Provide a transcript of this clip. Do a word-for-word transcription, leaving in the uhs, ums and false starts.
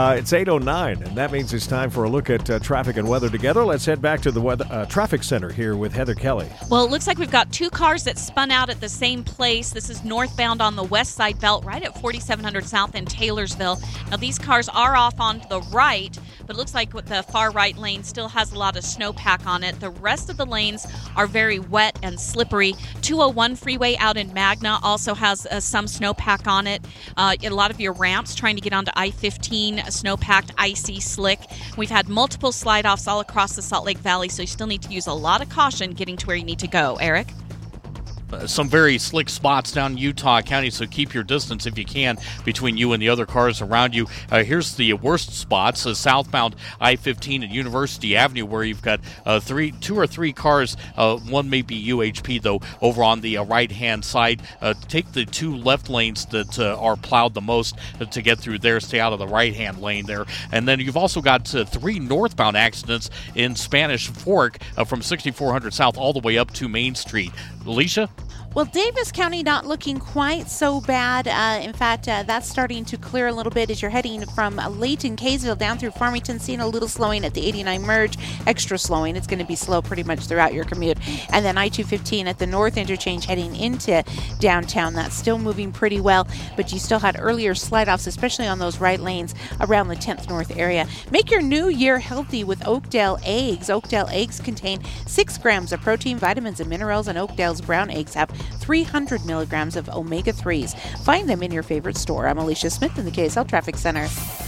Uh, it's eight oh nine, and that means it's time for a look at uh, traffic and weather together. Let's head back to the weather, uh, traffic center here with Heather Kelly. Well, it looks like we've got two cars that spun out at the same place. This is northbound on the west side belt, right at forty-seven hundred South in Taylorsville. Now, these cars are off on the right, but it looks like the far right lane still has a lot of snowpack on it. The rest of the lanes are very wet and slippery. two oh one freeway out in Magna also has uh, some snowpack on it. Uh, a lot of your ramps trying to get onto I fifteen, snow-packed, icy, slick. We've had multiple slide-offs all across the Salt Lake Valley, so you still need to use a lot of caution getting to where you need to go. Eric? Uh, some very slick spots down in Utah County, so keep your distance if you can between you and the other cars around you. Uh, here's the worst spots, uh, southbound I fifteen and University Avenue, where you've got uh, three, two or three cars. Uh, one may be U H P, though, over on the uh, right-hand side. Uh, take the two left lanes that uh, are plowed the most uh, to get through there. Stay out of the right-hand lane there. And then you've also got uh, three northbound accidents in Spanish Fork uh, from sixty-four hundred South all the way up to Main Street. Alicia? Well, Davis County not looking quite so bad. Uh, in fact, uh, that's starting to clear a little bit as you're heading from uh, Layton, Kaysville down through Farmington, seeing a little slowing at the eighty-nine merge, extra slowing. It's going to be slow pretty much throughout your commute. And then I two fifteen at the north interchange heading into downtown. That's still moving pretty well, but you still had earlier slide-offs, especially on those right lanes around the tenth North area. Make your new year healthy with Oakdale eggs. Oakdale eggs contain six grams of protein, vitamins, and minerals, and Oakdale's brown eggs have three hundred milligrams of omega threes. Find them in your favorite store. I'm Alicia Smith in the K S L Traffic Center.